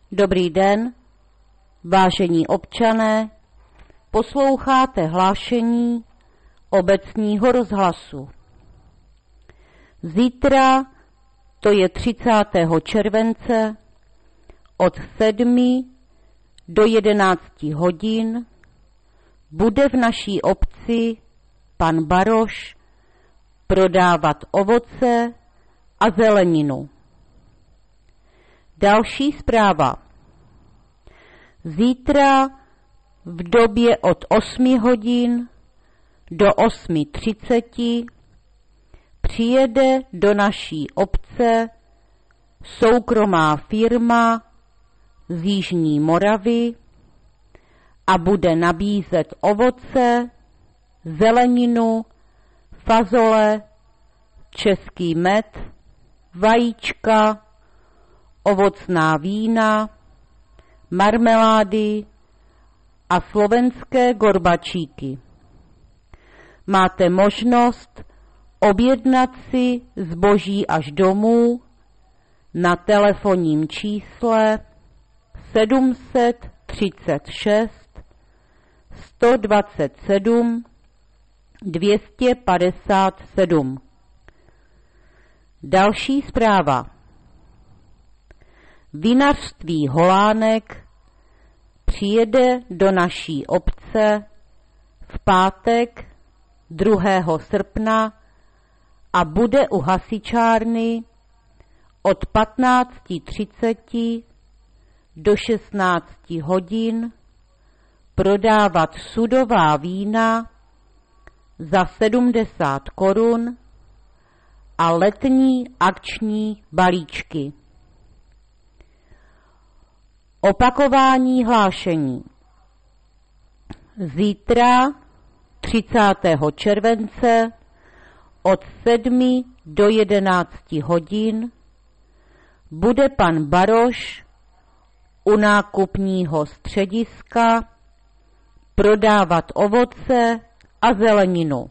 Dobrý den, vážení občané, posloucháte hlášení obecního rozhlasu. Zítra, to je 30. července, od 7 do 11 hodin bude v naší obci pan Baroš prodávat ovoce a zeleninu. Další zpráva. Zítra v době od 8 hodin do 8:30 přijede do naší obce soukromá firma z Jižní Moravy a bude nabízet ovoce, zeleninu, fazole, český med, vajíčka, ovocná vína, marmelády a slovenské gorbačíky. Máte možnost objednat si zboží až domů na telefonním čísle 736 127 257. Další zpráva. Vinařství Holánek přijede do naší obce v pátek 2. srpna a bude u hasičárny od 15:30 do 16 hodin prodávat sudová vína za 70 korun a letní akční balíčky. Opakování hlášení. Zítra 30. července od 7 do 11 hodin bude pan Baroš u nákupního střediska prodávat ovoce a zeleninu.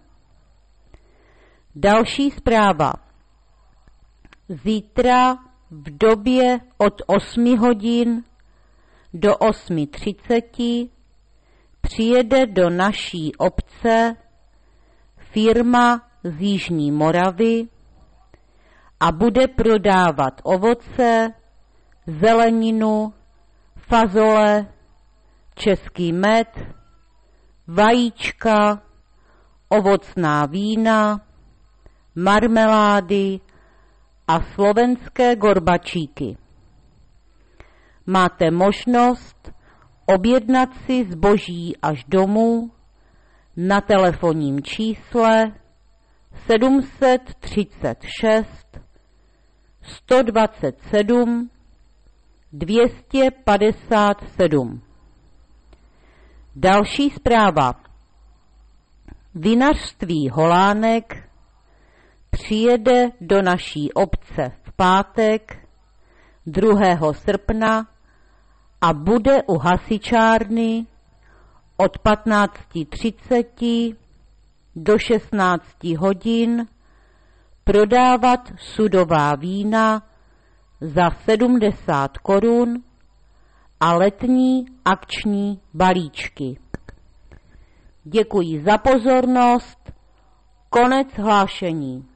Další zpráva. Zítra v době od 8 hodin do 8:30 přijede do naší obce firma z Jižní Moravy a bude prodávat ovoce, zeleninu, fazole, český med, vajíčka, ovocná vína, marmelády a slovenské gorbačíky. Máte možnost objednat si zboží až domů na telefonním čísle 736 127 257. Další zpráva. Vinařství Holánek přijede do naší obce v pátek 2. srpna a bude u hasičárny od 15:30 do 16 hodin prodávat sudová vína za 70 korun a letní akční balíčky. Děkuji za pozornost. Konec hlášení.